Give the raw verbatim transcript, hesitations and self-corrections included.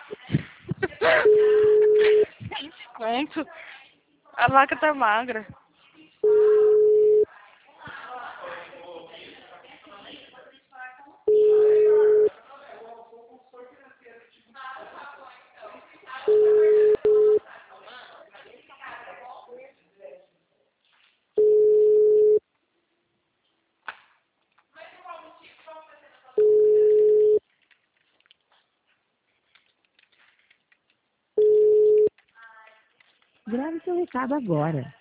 vinte conto. A vaca tá magra. Grave seu recado agora.